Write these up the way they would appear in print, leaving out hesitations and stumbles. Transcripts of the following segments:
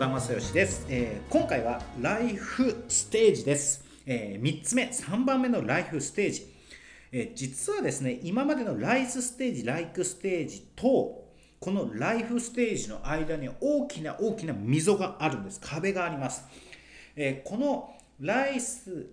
田正義です。今回はライフステージです。3つ目、3番目のライフステージ。実はですね、今までのライスステージ、ライクステージと、このライフステージの間に大きな溝があるんです。壁があります。このライ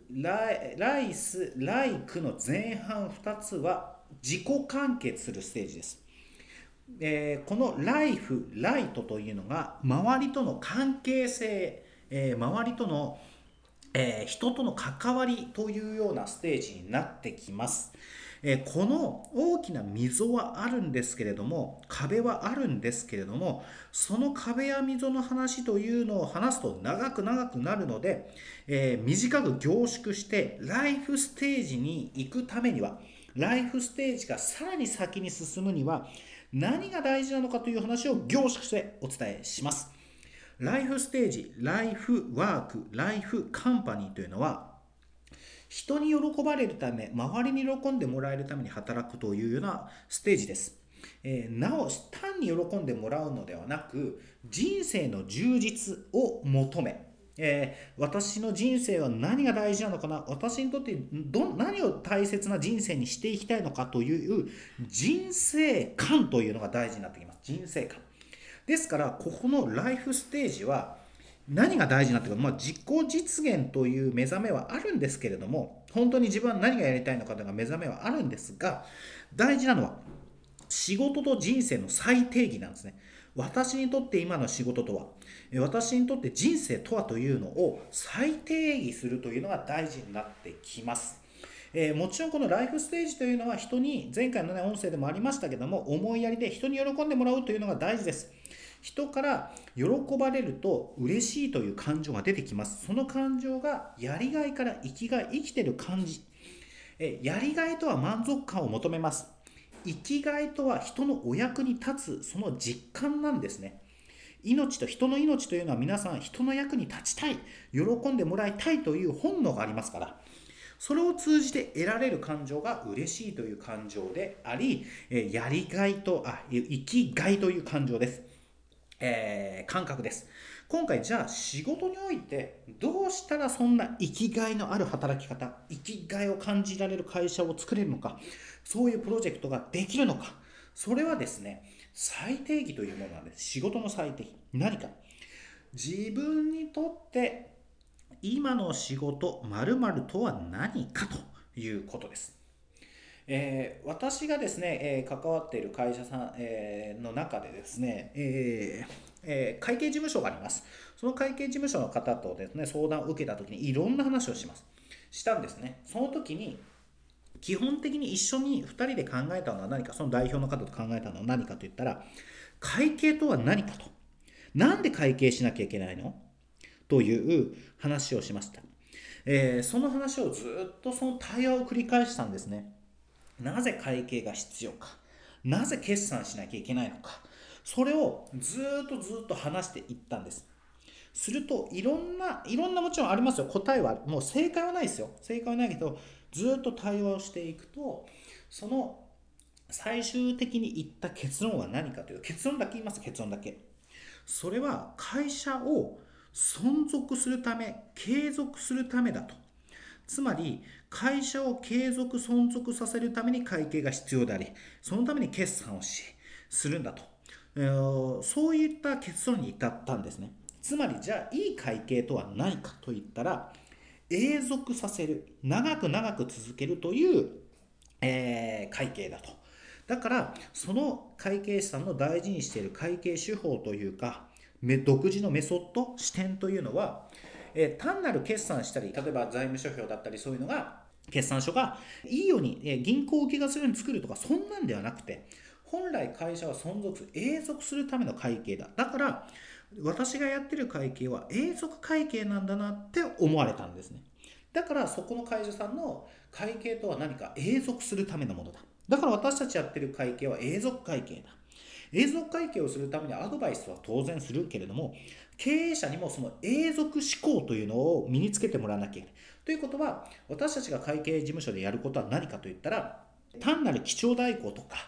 クの前半2つは自己完結するステージです。このライトというのが周りとの関係性、周りとの、人との関わりというようなステージになってきます。この大きな溝はあるんですけれども、壁はあるんですけれども、その壁や溝の話というのを話すと長くなるので、短く凝縮してライフステージに行くためには、ライフステージがさらに先に進むには何が大事なのかという話を凝縮してお伝えします。ライフステージ、ライフワーク、ライフカンパニーというのは、人に喜ばれるため、周りに喜んでもらえるために働くというようなステージです。なお、単に喜んでもらうのではなく、人生の充実を求め、私の人生は何が大事なのかな、私にとって何を大切な人生にしていきたいのかという人生観というのが大事になってきます。人生観。ですから、ここのライフステージは何が大事になってくる、自己実現という目覚めはあるんですけれども、本当に自分は何がやりたいのかという目覚めはあるんですが、大事なのは仕事と人生の再定義なんですね。私にとって今の仕事とは、私にとって人生とはというのを再定義するというのが大事になってきます。もちろんこのライフステージというのは人に、前回の、音声でもありましたけども、思いやりで人に喜んでもらうというのが大事です。人から喜ばれると嬉しいという感情が出てきます。その感情がやりがいから生きてる感じ。やりがいとは満足感を求めます。生きがいとは人のお役に立つその実感なんですね。人の命というのは皆さん人の役に立ちたい、喜んでもらいたいという本能がありますから、それを通じて得られる感情が嬉しいという感情であり、やりがいと生きがいという感情です。感覚です。今回じゃあ仕事においてどうしたらそんな生きがいのある働き方、生きがいを感じられる会社を作れるのか、そういうプロジェクトができるのか、それはですね、最定義というものなんです。仕事の最定義。何か。自分にとって今の仕事〇〇とは何かということです。私がですね、関わっている会社さん、の中でですね、会計事務所があります。その会計事務所の方とですね、相談を受けたときにいろんな話をしたんですね。その時に、基本的に一緒に2人で考えたのは何か、その代表の方と考えたのは何かといったら、会計とは何かと。なんで会計しなきゃいけないのという話をしました。その話をずっとその対話を繰り返したんですね。なぜ会計が必要か、なぜ決算しなきゃいけないのか、それをずっと話していったんです。するといろんなもちろんありますよ。答えはもう正解はないですよ。正解はないけど、ずっと対話をしていくと、その最終的に言った結論は何かという、結論だけ言います。結論だけ。それは会社を存続するため、継続するためだと。つまり会社を継続存続させるために会計が必要であり、そのために決算をするんだと、そういった結論に至ったんですね。つまりじゃあいい会計とは何かといったら、永続させる、長く続けるという、会計だと。だからその会計士さんの大事にしている会計手法というか、独自のメソッド、視点というのは、単なる決算したり、例えば財務諸表だったり、そういうのが決算書がいいように、銀行受けがするように作るとか、そんなんではなくて、本来会社は永続するための会計だ。だから私がやってる会計は永続会計なんだなって思われたんですね。だからそこの会社さんの会計とは何か、永続するためのものだ。だから私たちやってる会計は永続会計だ。永続会計をするためにアドバイスは当然するけれども、経営者にもその永続思考というのを身につけてもらわなきゃいけない。ということは、私たちが会計事務所でやることは何かといったら、単なる基調代行とか、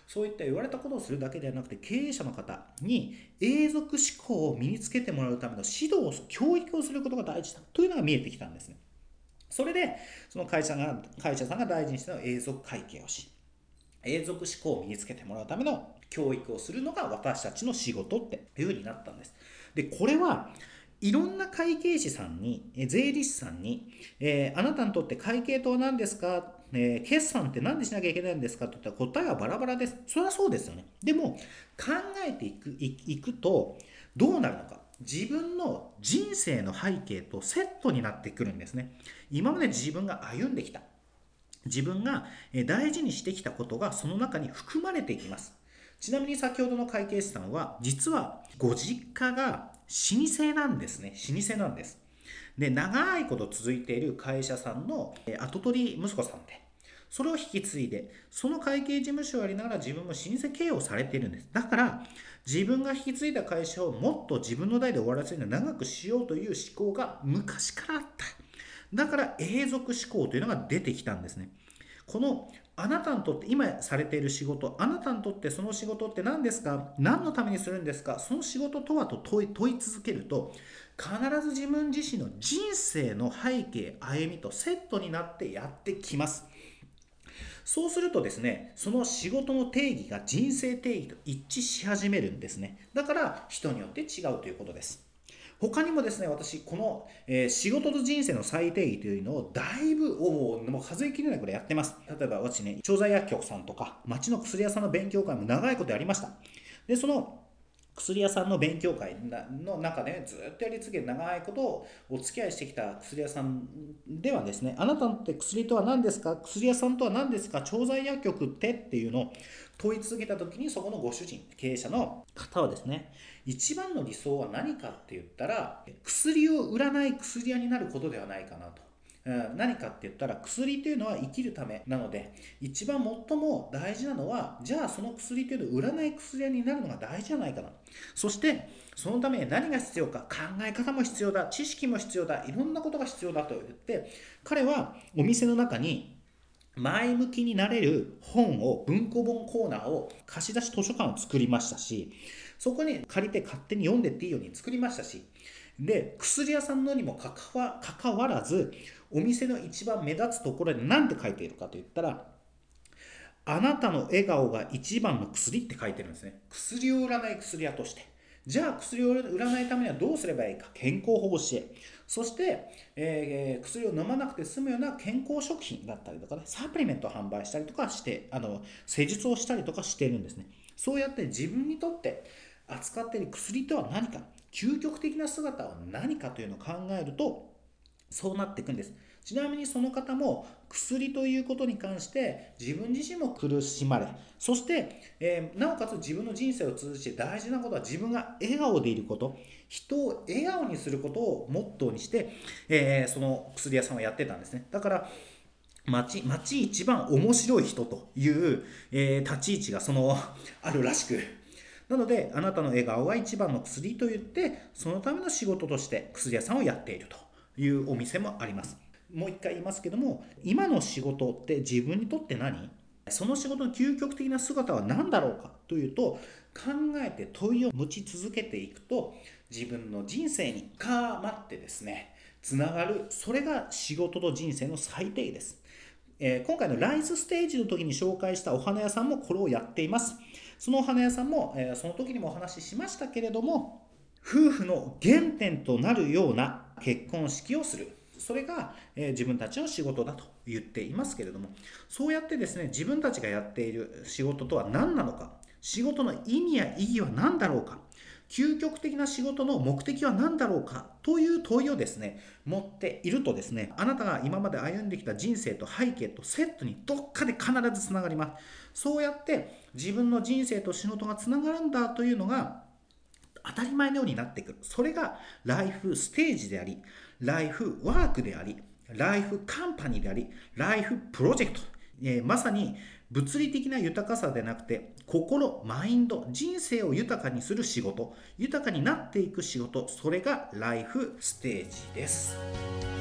そういった言われたことをするだけではなくて、経営者の方に永続思考を身につけてもらうための指導を、教育をすることが大事だというのが見えてきたんですね。それで、その会社さんが大事にしているのは永続会計をし、永続思考を身につけてもらうための教育をするのが私たちの仕事っていう風になったんです。で、これはいろんな会計士さんに、税理士さんに、あなたにとって会計とは何ですか、決算って何でしなきゃいけないんですかといったら答えはバラバラです。それはそうですよね。でも考えていくとどうなるのか。自分の人生の背景とセットになってくるんですね。今まで自分が歩んできた。自分が大事にしてきたことがその中に含まれていきます。ちなみに先ほどの会計士さんは実はご実家が老舗なんですね。老舗なんです。で、長いこと続いている会社さんの跡取り息子さんで、それを引き継いで、その会計事務所をやりながら自分も老舗経営をされているんです。だから、自分が引き継いだ会社をもっと自分の代で終わらせるのを長くしようという思考が昔からあった。だから永続思考というのが出てきたんですね。このあなたにとって今されている仕事、あなたにとってその仕事って何ですか、何のためにするんですか、その仕事とはと問い続けると、必ず自分自身の人生の背景、歩みとセットになってやってきます。そうするとですね、その仕事の定義が人生定義と一致し始めるんですね。だから人によって違うということです。他にもですね、私、この、仕事と人生の再定義というのをだいぶ、もう数えきれないくらいやってます。例えば私ね、調剤薬局さんとか、町の薬屋さんの勉強会も長いことやりました。で、その薬屋さんの勉強会の中で、ずっとやり続けて長いことをお付き合いしてきた薬屋さんではですね、あなたって薬とは何ですか、薬屋さんとは何ですか、調剤薬局っていうのを問い続けた時に、そこのご主人、経営者の方はですね、一番の理想は何かって言ったら、薬を売らない薬屋になることではないかなと。何かって言ったら、薬というのは生きるためなので、一番最も大事なのは、じゃあその薬というのを売らない薬屋になるのが大事じゃないかな。そしてそのために何が必要か、考え方も必要だ、知識も必要だ、いろんなことが必要だと言って、彼はお店の中に前向きになれる本を、文庫本コーナーを、貸し出し図書館を作りましたし、そこに借りて勝手に読んでっていいように作りましたし、で、薬屋さんのにもかかわらず、お店の一番目立つところで何て書いているかと言ったら、あなたの笑顔が一番の薬って書いてるんですね。薬を売らない薬屋として。じゃあ薬を売らないためにはどうすればいいか。健康保護支援。そして、薬を飲まなくて済むような健康食品だったりとかね、サプリメントを販売したりとかして、施術をしたりとかしているんですね。そうやって自分にとって扱っている薬とは何か、究極的な姿は何かというのを考えると、そうなっていくんです。ちなみにその方も薬ということに関して自分自身も苦しまれ、そして、なおかつ自分の人生を通じて大事なことは自分が笑顔でいること、人を笑顔にすることをモットーにして、その薬屋さんをやってたんですね。だから町一番面白い人という、立ち位置があるらしく、なのであなたの笑顔が一番の薬と言って、そのための仕事として薬屋さんをやっているというお店もあります。もう一回言いますけども、今の仕事って自分にとって何？その仕事の究極的な姿は何だろうかというと、考えて問いを持ち続けていくと、自分の人生に深まってですね、つながる、それが仕事と人生の最低です。今回のライスステージの時に紹介したお花屋さんもこれをやっています。そのお花屋さんも、その時にもお話ししましたけれども、夫婦の原点となるような結婚式をする。それが、自分たちの仕事だと言っていますけれども、そうやってですね、自分たちがやっている仕事とは何なのか、仕事の意味や意義は何だろうか、究極的な仕事の目的は何だろうかという問いをですね、持っているとですね、あなたが今まで歩んできた人生と背景とセットにどっかで必ずつながります。そうやって自分の人生と仕事がつながるんだというのが当たり前のようになってくる。それがライフステージであり、ライフワークであり、ライフカンパニーであり、ライフプロジェクト。まさに物理的な豊かさでなくて、心、マインド、人生を豊かにする仕事、豊かになっていく仕事、それがライフステージです。